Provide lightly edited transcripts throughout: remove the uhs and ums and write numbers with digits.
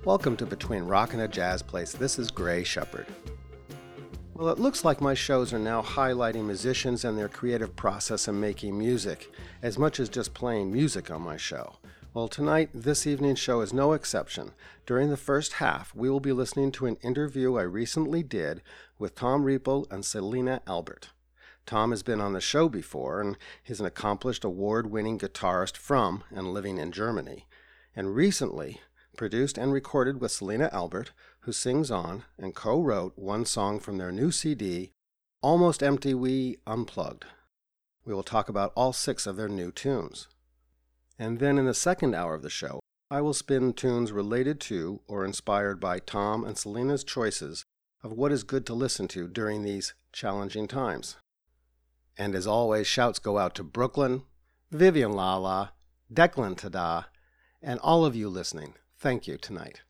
Welcome to Between Rock and a Jazz Place. This is Gray Shepherd. Well, it looks like my shows are now highlighting musicians and their creative process in making music, as much as just playing music on my show. Well, tonight, this evening's show is no exception. During the first half, we will be listening to an interview I recently did with Tom Riepl and Selina Albert. Tom has been on the show before, and he's an accomplished award-winning guitarist from and living in Germany. And recently produced and recorded with Selina Albert, who sings on and co-wrote one song from their new CD, Almost Empty We Unplugged. We will talk about all 6 of their new tunes. And then in the second hour of the show, I will spin tunes related to or inspired by Tom and Selina's choices of what is good to listen to during these challenging times. And as always, shouts go out to Brooklyn, Vivian Lala, Declan Tada, and all of you listening. Thank you tonight.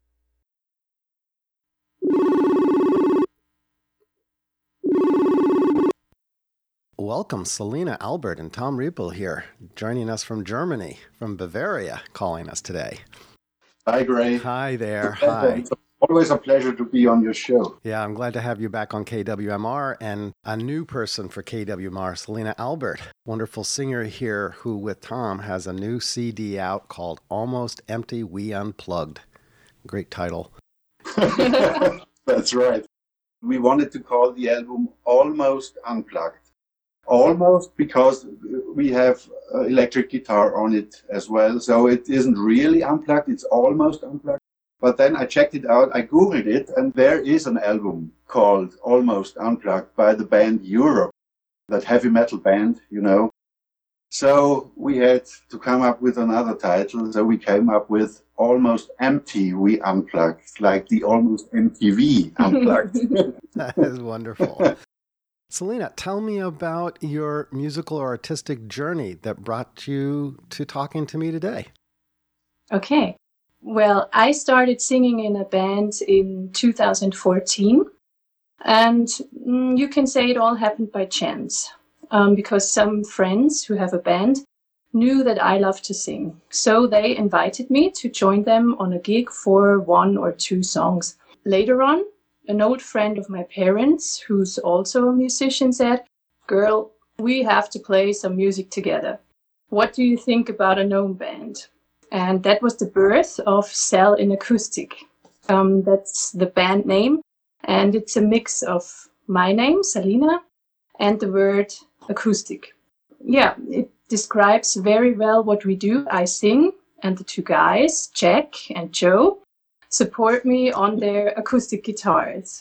Welcome, Selina Albert and Tom Riepl here, joining us from Germany, from Bavaria, calling us today. Hi, Gray. Hi there. Hi. It's always a pleasure to be on your show. Yeah, I'm glad to have you back on KWMR, and a new person for KWMR, Selina Albert, wonderful singer here who, with Tom, has a new CD out called Almost Empty We Unplugged. Great title. That's right. We wanted to call the album Almost Unplugged. Almost because we have electric guitar on it as well, so it isn't really unplugged, it's almost unplugged. But then I checked it out, I Googled it, and there is an album called Almost Unplugged by the band Europe, that heavy metal band, you know. So we had to come up with another title, so we came up with Almost Empty We Unplugged, like the Almost MTV Unplugged. That is wonderful. Selina, tell me about your musical or artistic journey that brought you to talking to me today. Okay. Well, I started singing in a band in 2014, and you can say it all happened by chance, because some friends who have a band knew that I love to sing. So they invited me to join them on a gig for 1 or 2 songs. Later on, an old friend of my parents, who's also a musician, said, "Girl, we have to play some music together. What do you think about a gnome band?" And that was the birth of Cell in Acoustic. That's the band name. And it's a mix of my name, Selina, and the word acoustic. Yeah, it describes very well what we do. I sing, and the 2 guys, Jack and Joe, support me on their acoustic guitars.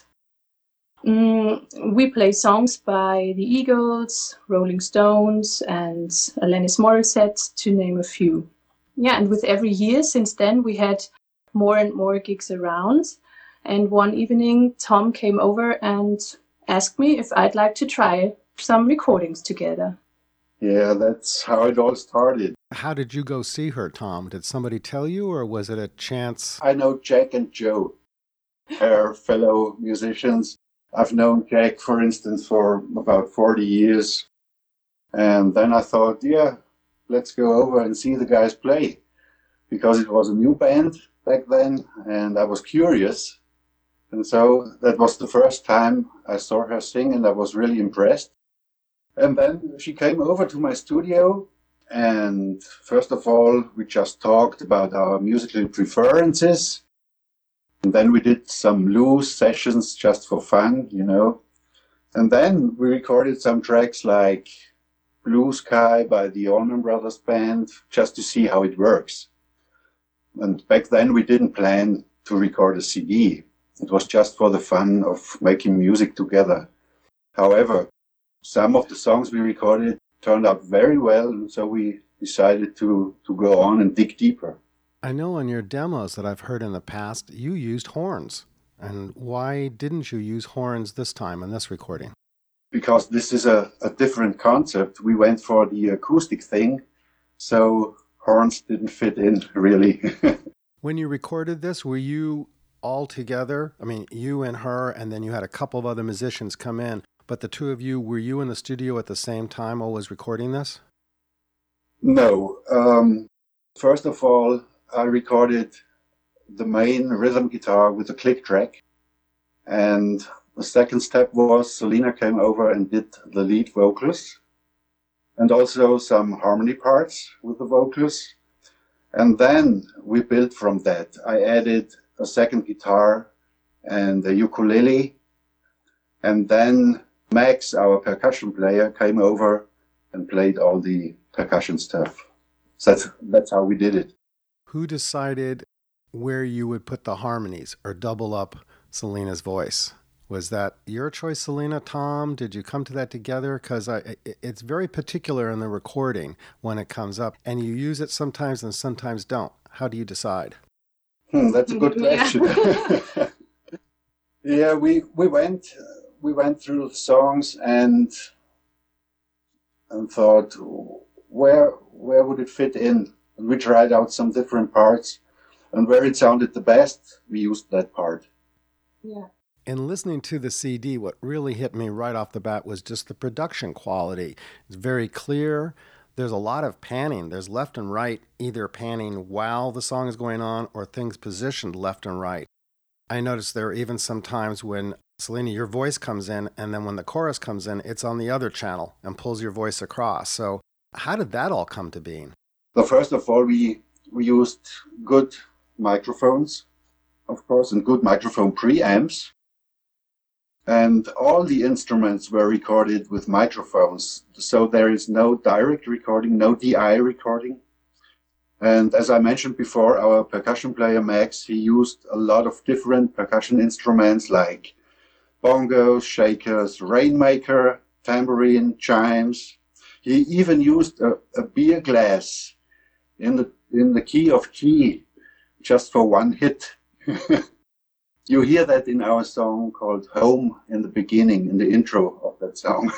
We play songs by the Eagles, Rolling Stones, and Alanis Morissette, to name a few. Yeah, and with every year since then, we had more and more gigs around. And one evening, Tom came over and asked me if I'd like to try some recordings together. Yeah, that's how it all started. How did you go see her, Tom? Did somebody tell you, or was it a chance? I know Jack and Joe, our fellow musicians. I've known Jack, for instance, for about 40 years. And then I thought, yeah, let's go over and see the guys play, because it was a new band back then, and I was curious. And so that was the first time I saw her sing, and I was really impressed. And then she came over to my studio, and first of all, we just talked about our musical preferences. And then we did some loose sessions just for fun, you know. And then we recorded some tracks like Blue Sky by the Allman Brothers Band, just to see how it works. And back then we didn't plan to record a CD. It was just for the fun of making music together. However, some of the songs we recorded turned out very well, so we decided to go on and dig deeper. I know on your demos that I've heard in the past, you used horns. And why didn't you use horns this time in this recording? Because this is a different concept. We went for the acoustic thing, so horns didn't fit in, really. When you recorded this, were you all together? I mean, you and her, and then you had a couple of other musicians come in, but the 2 of you, were you in the studio at the same time always recording this? No. First of all, I recorded the main rhythm guitar with a click track. And the second step was Selena came over and did the lead vocals and also some harmony parts with the vocals. And then we built from that. I added a second guitar and a ukulele. And then Max, our percussion player, came over and played all the percussion stuff. So that's how we did it. Who decided where you would put the harmonies or double up Selena's voice? Was that your choice, Selena, Tom? Did you come to that together? Because it's very particular in the recording when it comes up, and you use it sometimes and sometimes don't. How do you decide? That's a good question. Yeah, we went through the songs and thought, where would it fit in? And we tried out some different parts, and where it sounded the best, we used that part. Yeah. In listening to the CD, what really hit me right off the bat was just the production quality. It's very clear. There's a lot of panning. There's left and right, either panning while the song is going on or things positioned left and right. I noticed there are even some times when, Selena, your voice comes in, and then when the chorus comes in, it's on the other channel and pulls your voice across. So how did that all come to being? So first of all, we used good microphones, of course, and good microphone preamps. And all the instruments were recorded with microphones. So there is no direct recording, no DI recording. And as I mentioned before, our percussion player, Max, he used a lot of different percussion instruments like bongos, shakers, rainmaker, tambourine, chimes. He even used a beer glass in the key of G just for one hit. You hear that in our song called Home in the beginning, in the intro of that song.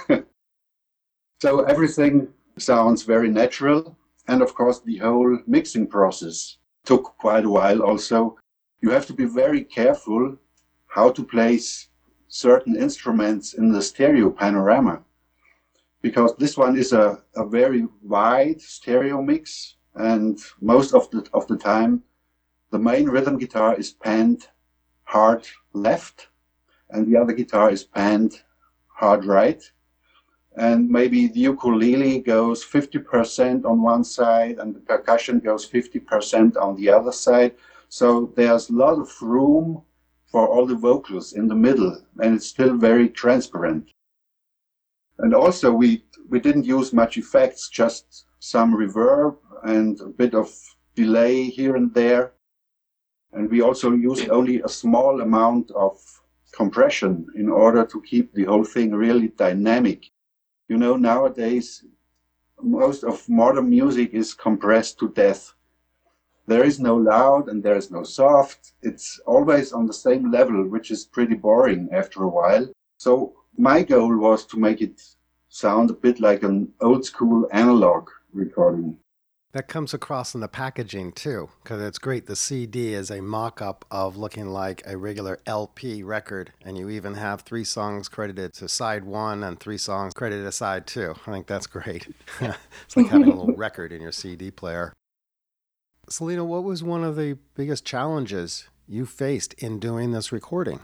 So everything sounds very natural. And of course, the whole mixing process took quite a while also. You have to be very careful how to place certain instruments in the stereo panorama, because this one is a very wide stereo mix. And most of the time, the main rhythm guitar is panned hard left, and the other guitar is panned hard right. And maybe the ukulele goes 50% on one side, and the percussion goes 50% on the other side. So there's a lot of room for all the vocals in the middle, and it's still very transparent. And also, we didn't use much effects, just some reverb and a bit of delay here and there. And we also used only a small amount of compression in order to keep the whole thing really dynamic. You know, nowadays, most of modern music is compressed to death. There is no loud and there is no soft. It's always on the same level, which is pretty boring after a while. So my goal was to make it sound a bit like an old school analog recording. That comes across in the packaging too, because it's great. The CD is a mock-up of looking like a regular LP record, and you even have 3 songs credited to side 1 and 3 songs credited to side 2. I think that's great. It's like having a little record in your CD player. Selena, what was one of the biggest challenges you faced in doing this recording?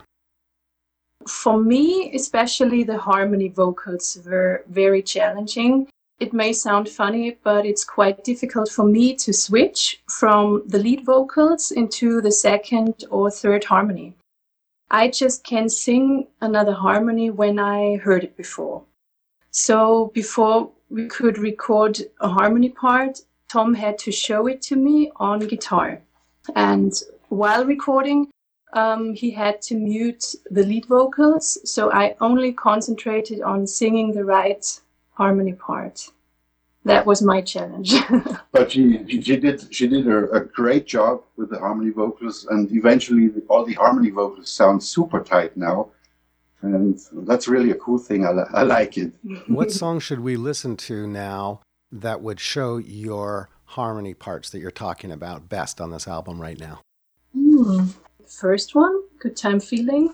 For me, especially the harmony vocals were very challenging. It may sound funny, but it's quite difficult for me to switch from the lead vocals into the second or third harmony. I just can sing another harmony when I heard it before. So before we could record a harmony part, Tom had to show it to me on guitar. And while recording, he had to mute the lead vocals, so I only concentrated on singing the right harmony part. That was my challenge. But she did a great job with the harmony vocals, and eventually all the harmony vocals sound super tight now, and that's really a cool thing. I like it. What song should we listen to now that would show your harmony parts that you're talking about best on this album right now? First one, Good Time Feeling.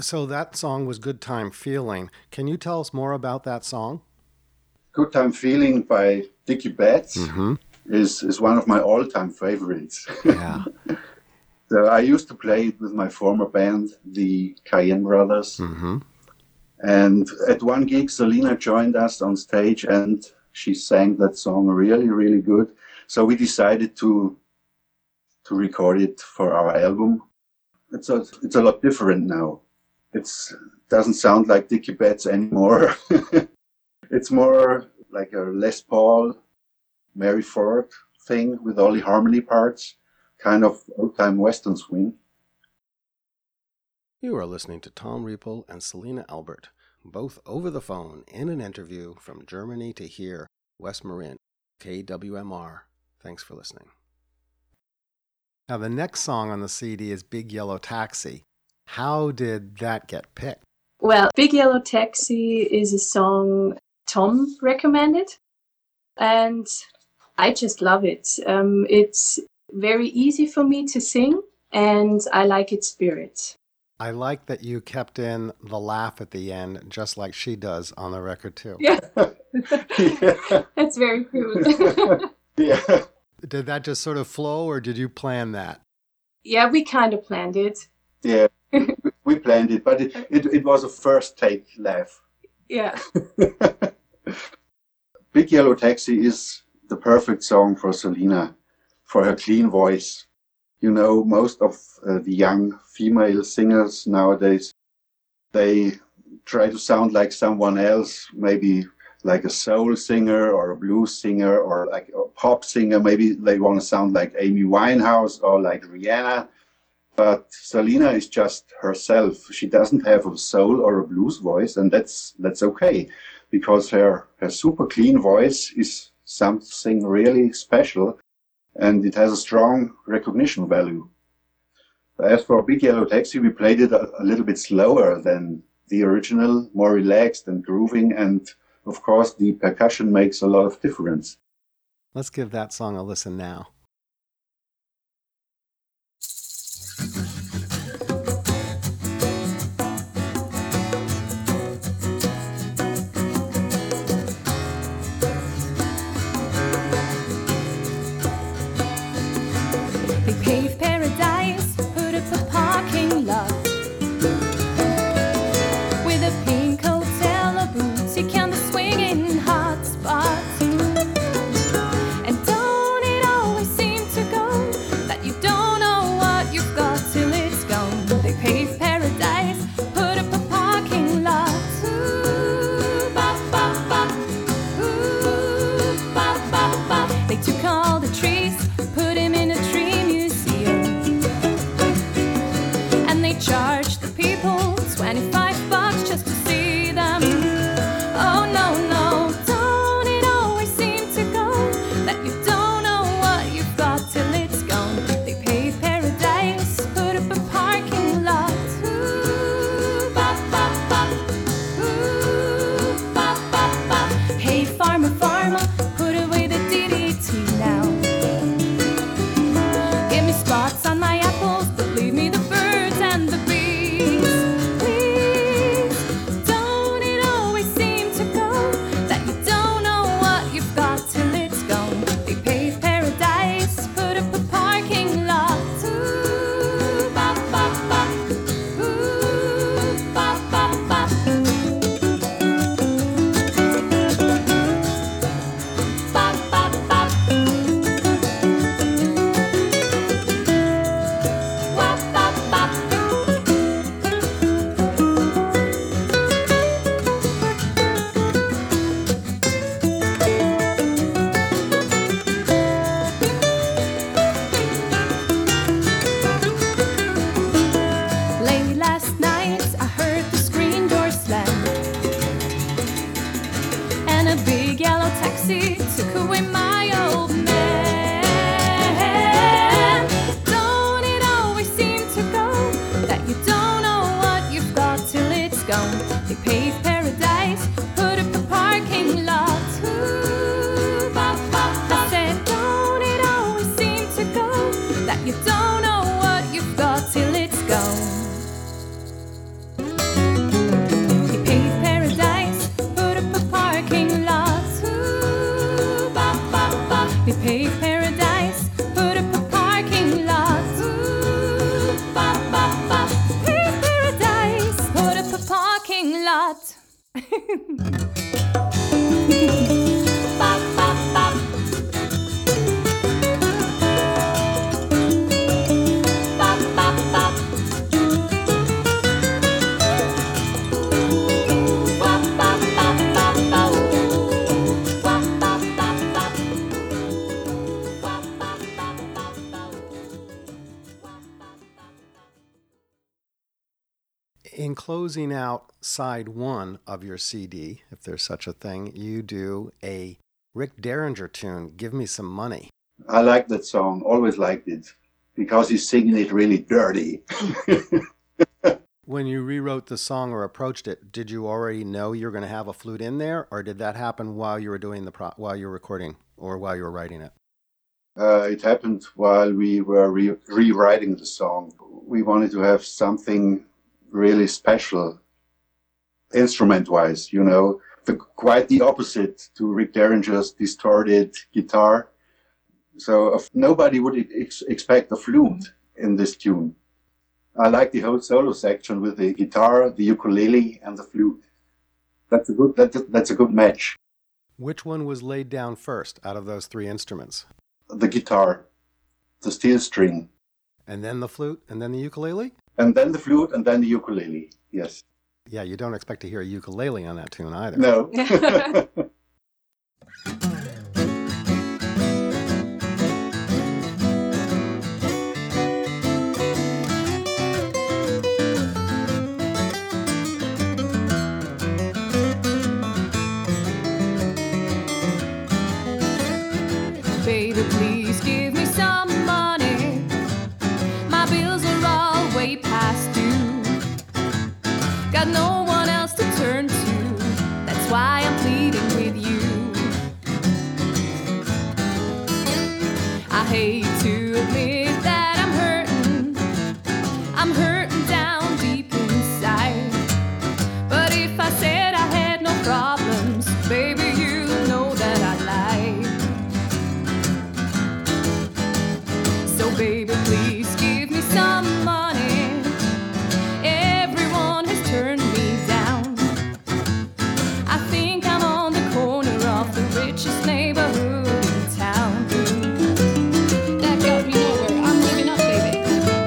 So that song was Good Time Feeling. Can you tell us more about that song? Good Time Feeling by Dickie Betts is one of my all-time favorites. Yeah. So I used to play it with my former band, the Cayenne Brothers. And at one gig, Selena joined us on stage and she sang that song really, really good. So we decided to record it for our album. It's a lot different now. It doesn't sound like Dickie Betts anymore. It's more like a Les Paul, Mary Ford thing with all the harmony parts, kind of old-time Western swing. You are listening to Tom Riepel and Selena Albert, both over the phone in an interview from Germany to here, West Marin, KWMR. Thanks for listening. Now, the next song on the CD is Big Yellow Taxi. How did that get picked? Well, Big Yellow Taxi is a song Tom recommended, and I just love it. It's very easy for me to sing, and I like its spirit. I like that you kept in the laugh at the end, just like she does on the record, too. Yeah. That's very cool. Yeah. Did that just sort of flow, or did you plan that? Yeah, we kind of planned it. Yeah, we planned it, but it was a first take laugh. Yeah. Big Yellow Taxi is the perfect song for Selena, for her clean voice. You know, most of the young female singers nowadays, they try to sound like someone else, maybe like a soul singer or a blues singer or like a pop singer. Maybe they want to sound like Amy Winehouse or like Rihanna. But Selena is just herself. She doesn't have a soul or a blues voice, and that's okay, because her super clean voice is something really special, and it has a strong recognition value. As for Big Yellow Taxi, we played it a little bit slower than the original, more relaxed and grooving, and of course the percussion makes a lot of difference. Let's give that song a listen now. They paved paradise, put up a parking lot with a pink hotel, a boutique, and a swinging hot spot. And don't it always seem to go that you don't know what you've got till it's gone? They paved paradise, put up a parking lot. Ooh, ba ba ba. Ooh, ba ba ba. They took all the trees, put him in a tree museum, and they charged the people $25 just to see them. Oh no, no, don't it always seem to go that you don't know what you've got till it's gone? They paved paradise, put up a parking lot. Ooh, ba ba ba. Ooh, ba ba ba. Hey farmer, farmer, put away the DDT now. Give me spots on my apples, but leave me the birds and the bees. Please, don't it always seem to go that you don't know what you've got till it's gone? They paved paradise, put up a parking lot. Ooh, ba ba ba. Ooh, ba ba ba. Ba ba ba. Wa ba ba. Late last night, I heard the screen door slam, and a big yellow taxi took away my old man. Don't it always seem to go that you don't know what you've got till it's gone? They paved paradise, put up a parking lot. Ooh, ba ba ba. I said, don't it always seem to go that you don't know what you've got till it's gone? parking lot. Bop, bop, bop. Bop, bop, bop. Bop, bop, bop, bop, bop. Bop, bop, bop, bop. Bop, bop, bop, bop, bop. In closing out side one of your CD, if there's such a thing, you do a Rick Derringer tune, Give Me Some Money. I like that song, always liked it, because he's singing it really dirty. When you rewrote the song or approached it, did you already know you were going to have a flute in there, or did that happen while you were doing while you were recording or while you were writing it? It happened while we were rewriting the song. We wanted to have something really special, instrument-wise, quite the opposite to Rick Derringer's distorted guitar. So nobody would expect a flute in this tune. I like the whole solo section with the guitar, the ukulele, and the flute. That's a good match. Which one was laid down first out of those three instruments? The guitar, the steel string. And then the flute, and then the ukulele? And then the flute, and then the ukulele, yes. Yeah, you don't expect to hear a ukulele on that tune either. No. Baby, please give me some money. My bills are all way past due. Got no one else to turn to. That's why I'm pleading with you. I hate to admit that I'm hurting. I'm hurting down deep inside. But if I said I had no problems, baby, you know that I lied. So baby, please give me some money. Everyone has turned me down. I think I'm on the corner of the richest neighborhood in town. That got me nowhere. I'm living up, baby.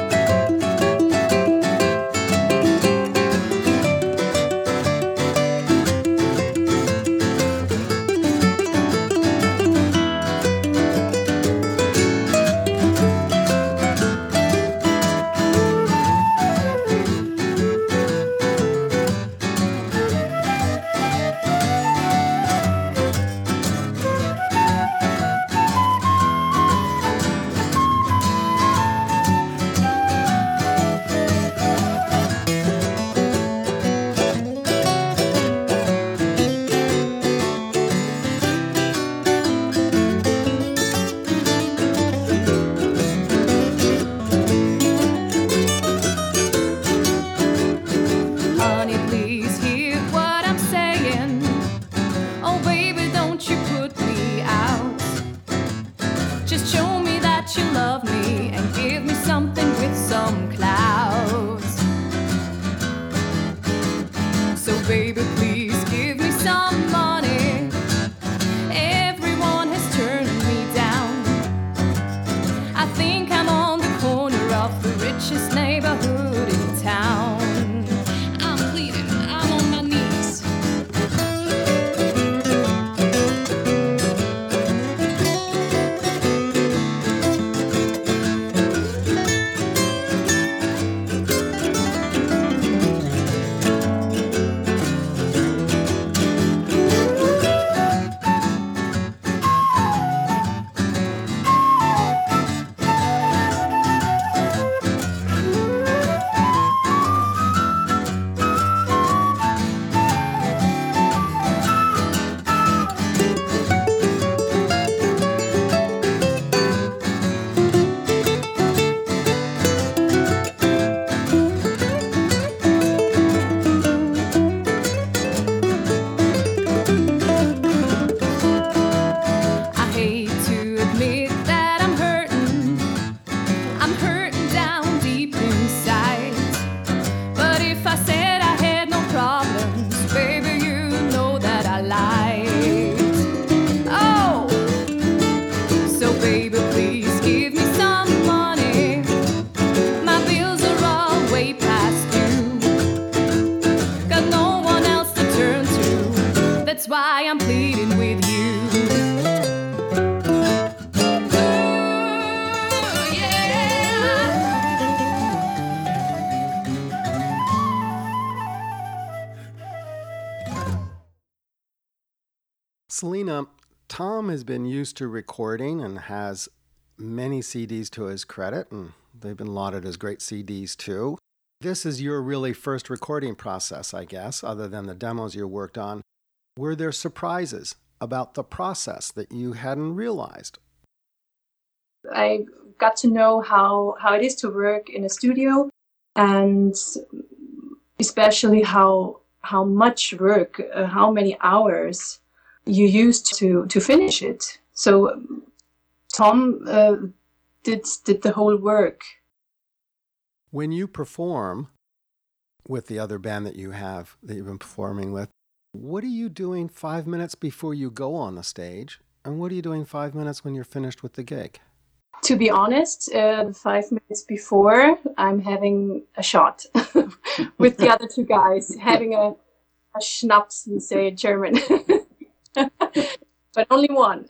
Honey, please hear what I'm saying. Oh, baby, don't you put me out. Just show me that you love me and give me something with some clouds. So, baby, please give me some money. Everyone has turned me down. I think I'm on the corner of the richest neighborhood in town. I'm pleading, I'm on my knees. that's why I'm pleading with you. Ooh, yeah. Selena, Tom has been used to recording and has many CDs to his credit, and they've been lauded as great CDs too. This is your really first recording process, I guess, other than the demos you worked on. Were there surprises about the process that you hadn't realized? I got to know how it is to work in a studio, and especially how much work, how many hours you used to finish it. So Tom did the whole work. When you perform with the other band that you've been performing with, what are you doing 5 minutes before you go on the stage? And what are you doing 5 minutes when you're finished with the gig? To be honest, 5 minutes before, I'm having a shot with the other two guys, having a schnapps, you say in German. But only one.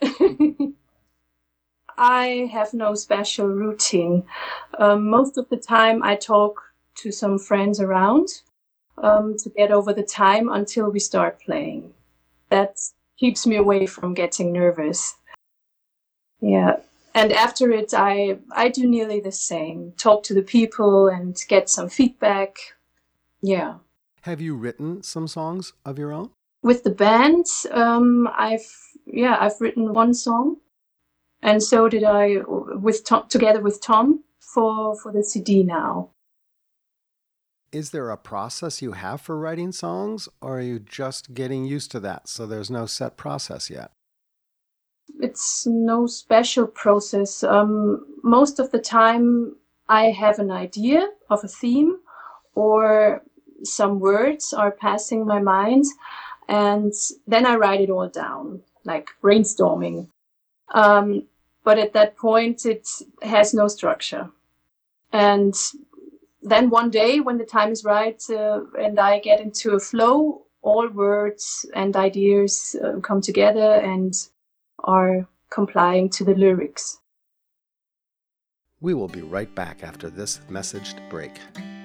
I have no special routine. Most of the time I talk to some friends around to get over the time until we start playing. That keeps me away from getting nervous. Yeah. And after it, I do nearly the same. Talk to the people and get some feedback. Yeah. Have you written some songs of your own? With the band, I've written one song, and so did I together with Tom for the CD now. Is there a process you have for writing songs, or are you just getting used to that, so there's no set process yet? It's no special process. Most of the time I have an idea of a theme, or some words are passing my mind, and then I write it all down, like brainstorming. But at that point, it has no structure. And then one day, when the time is right and I get into a flow, all words and ideas come together and are complying to the lyrics. We will be right back after this messaged break.